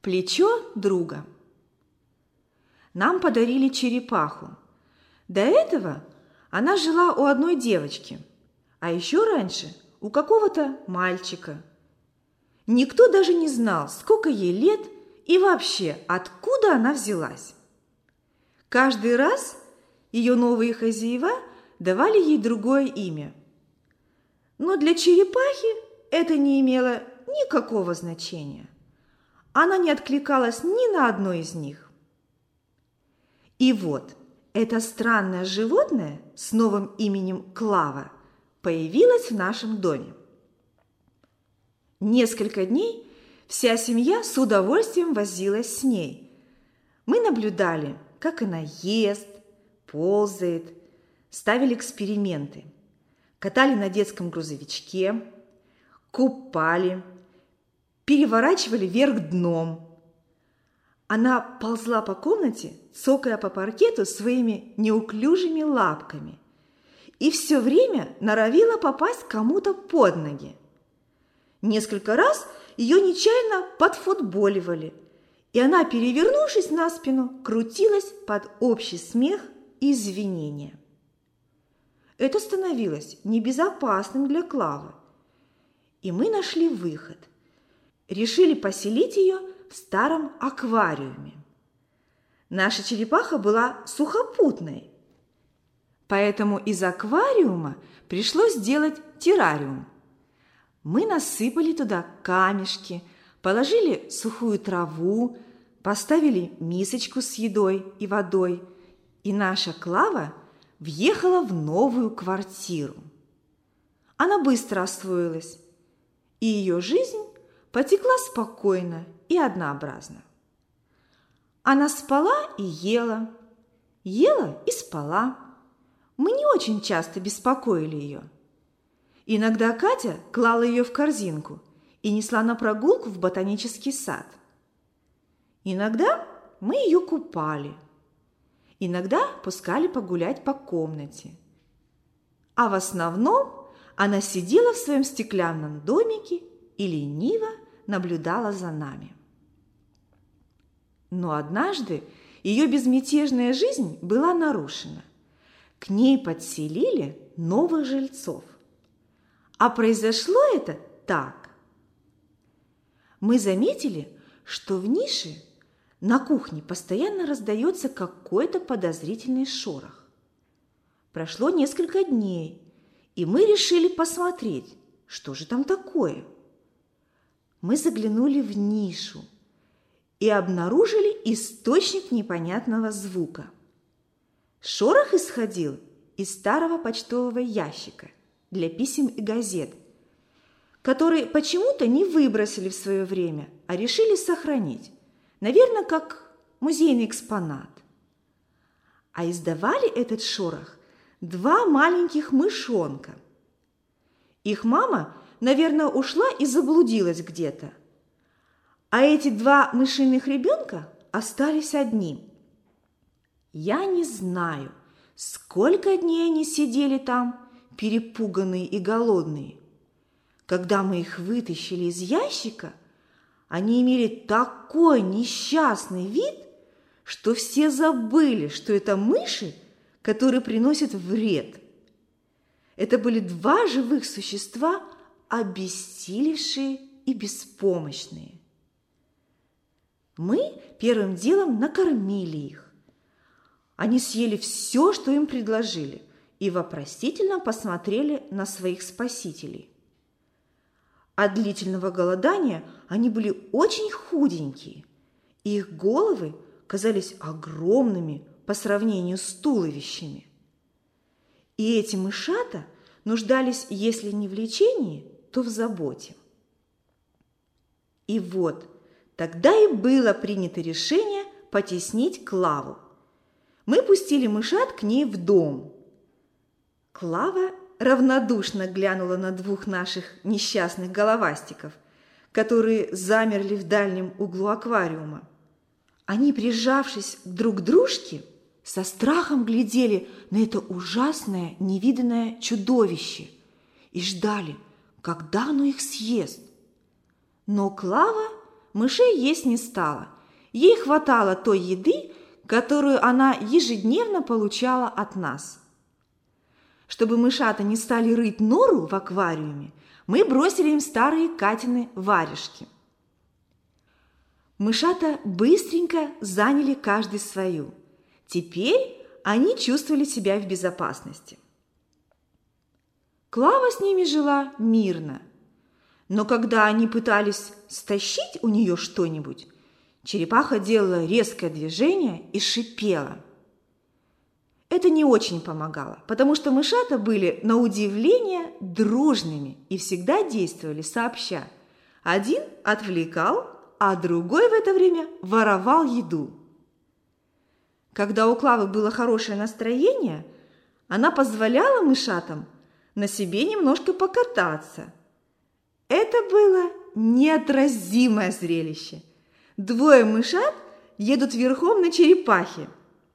Плечо друга. Нам подарили черепаху. До этого она жила у одной девочки, а еще раньше у какого-то мальчика. Никто даже не знал, сколько ей лет и вообще, откуда она взялась. Каждый раз ее новые хозяева давали ей другое имя. Но для черепахи это не имело никакого значения. Она не откликалась ни на одно из них. И вот это странное животное с новым именем Клава появилось в нашем доме. Несколько дней вся семья с удовольствием возилась с ней. Мы наблюдали, как она ест, ползает, ставили эксперименты, катали на детском грузовичке, купали, переворачивали вверх дном. Она ползла по комнате, цокая по паркету своими неуклюжими лапками, и все время норовила попасть кому-то под ноги. Несколько раз ее нечаянно подфутболивали, и она, перевернувшись на спину, крутилась под общий смех и извинения. Это становилось небезопасным для Клавы, и мы нашли выход. Решили поселить ее в старом аквариуме. Наша черепаха была сухопутной, поэтому из аквариума пришлось сделать террариум. Мы насыпали туда камешки, положили сухую траву, поставили мисочку с едой и водой, и наша Клава въехала в новую квартиру. Она быстро освоилась, и ее жизнь потекла спокойно и однообразно. Она спала и ела, ела и спала. Мы не очень часто беспокоили ее. Иногда Катя клала ее в корзинку и несла на прогулку в ботанический сад. Иногда мы ее купали, иногда пускали погулять по комнате. А в основном она сидела в своем стеклянном домике и лениво наблюдала за нами. Но однажды ее безмятежная жизнь была нарушена. К ней подселили новых жильцов. А произошло это так. Мы заметили, что в нише на кухне постоянно раздается какой-то подозрительный шорох. Прошло несколько дней, и мы решили посмотреть, что же там такое. Мы заглянули в нишу и обнаружили источник непонятного звука. Шорох исходил из старого почтового ящика для писем и газет, который почему-то не выбросили в свое время, а решили сохранить, наверное, как музейный экспонат. А издавали этот шорох два маленьких мышонка. Их мама, наверное, ушла и заблудилась где-то. А эти два мышиных ребенка остались одни. Я не знаю, сколько дней они сидели там, перепуганные и голодные. Когда мы их вытащили из ящика, они имели такой несчастный вид, что все забыли, что это мыши, которые приносят вред. Это были два живых существа, обессилевшие и беспомощные. Мы первым делом накормили их. Они съели все, что им предложили, и вопросительно посмотрели на своих спасителей. От длительного голодания они были очень худенькие, и их головы казались огромными по сравнению с туловищами. И эти мышата нуждались, если не в лечении, то в заботе. И вот тогда и было принято решение потеснить Клаву. Мы пустили мышат к ней в дом. Клава равнодушно глянула на двух наших несчастных головастиков, которые замерли в дальнем углу аквариума. Они, прижавшись друг к дружке, со страхом глядели на это ужасное невиданное чудовище и ждали, когда оно их съест. Но Клава мышей есть не стала. Ей хватало той еды, которую она ежедневно получала от нас. Чтобы мышата не стали рыть нору в аквариуме, мы бросили им старые Катины варежки. Мышата быстренько заняли каждый свою. Теперь они чувствовали себя в безопасности. Клава с ними жила мирно. Но когда они пытались стащить у нее что-нибудь, черепаха делала резкое движение и шипела. Это не очень помогало, потому что мышата были, на удивление, дружными и всегда действовали сообща. Один отвлекал, а другой в это время воровал еду. Когда у Клавы было хорошее настроение, она позволяла мышатам на себе немножко покататься. Это было неотразимое зрелище. Двое мышат едут верхом на черепахе.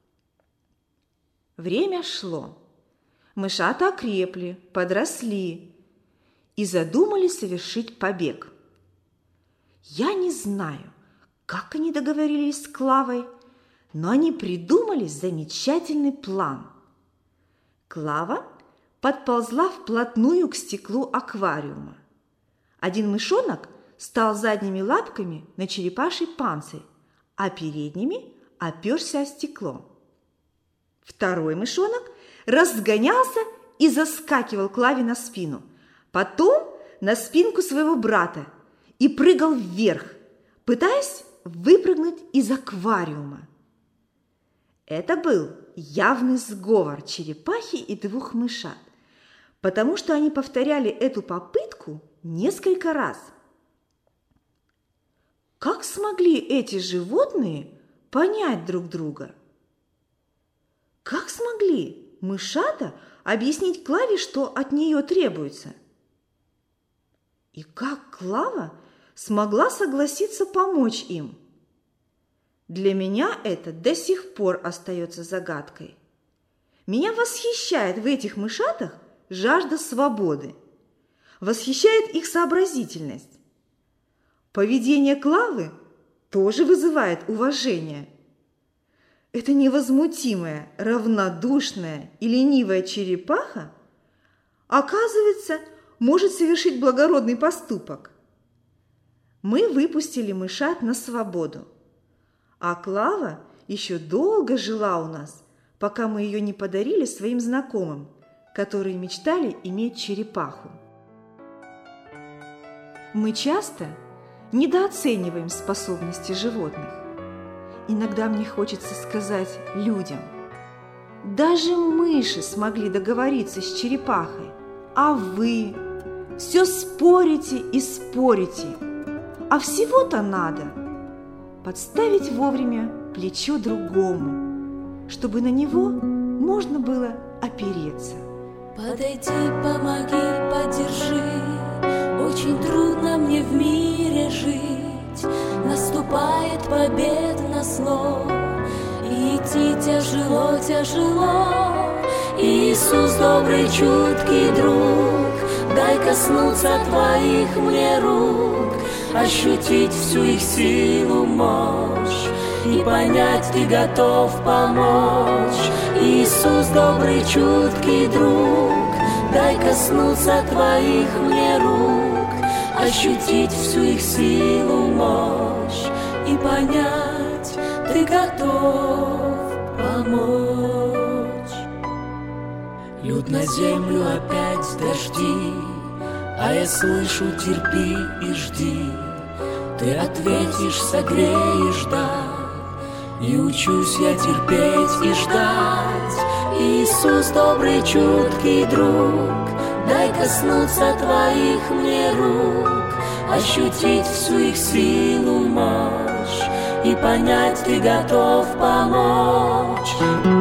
Время шло. Мышата окрепли, подросли и задумали совершить побег. Я не знаю, как они договорились с Клавой, но они придумали замечательный план. Клава подползла вплотную к стеклу аквариума. Один мышонок стал задними лапками на черепаший панцирь, а передними оперся о стекло. Второй мышонок разгонялся и заскакивал Клаве на спину, потом на спинку своего брата и прыгал вверх, пытаясь выпрыгнуть из аквариума. Это был явный сговор черепахи и двух мышат, потому что они повторяли эту попытку несколько раз. Как смогли эти животные понять друг друга? Как смогли мышата объяснить Клаве, что от нее требуется? И как Клава смогла согласиться помочь им? Для меня это до сих пор остается загадкой. Меня восхищает в этих мышатах жажда свободы. Восхищает их сообразительность. Поведение Клавы тоже вызывает уважение. Эта невозмутимая, равнодушная и ленивая черепаха, оказывается, может совершить благородный поступок. Мы выпустили мышат на свободу, а Клава еще долго жила у нас, пока мы ее не подарили своим знакомым, которые мечтали иметь черепаху. Мы часто недооцениваем способности животных. Иногда мне хочется сказать людям: даже мыши смогли договориться с черепахой, а вы все спорите и спорите. А всего-то надо подставить вовремя плечо другому, чтобы на него можно было опереться. Подойди, помоги, поддержи. Очень трудно мне в мире жить. Наступает победно зло, и идти тяжело, тяжело. Иисус, добрый, чуткий друг, дай коснуться твоих мне рук, ощутить всю их силу, мощь, и понять, ты готов помочь. Иисус, добрый, чуткий друг, дай коснуться твоих мне рук, ощутить всю их силу, мощь, и понять, ты готов помочь. Льют на землю опять дожди, а я слышу: терпи и жди. Ты ответишь, согреешь, да, и учусь я терпеть и ждать. Иисус, добрый, чуткий друг, дай коснуться твоих мне рук, ощутить всю их силу, мощь, и понять, ты готов помочь.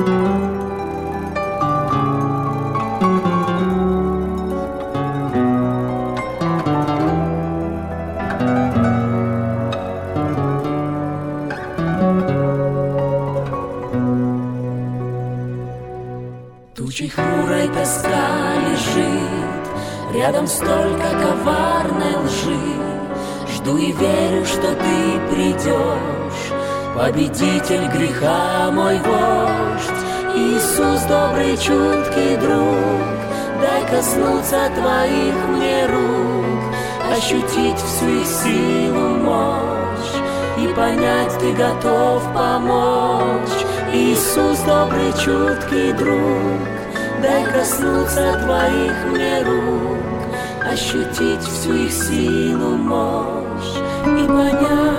Тучей хмурой тоска лежит, рядом столько коварной лжи. Жду и верю, что ты придешь, победитель греха, мой вождь. Иисус, добрый, чуткий друг, дай коснуться твоих мне рук, ощутить всю их силу, мощь, и понять, ты готов помочь. Иисус, добрый, чуткий друг, дай коснуться твоих мне рук, ощутить всю их силу, мощь, и понять.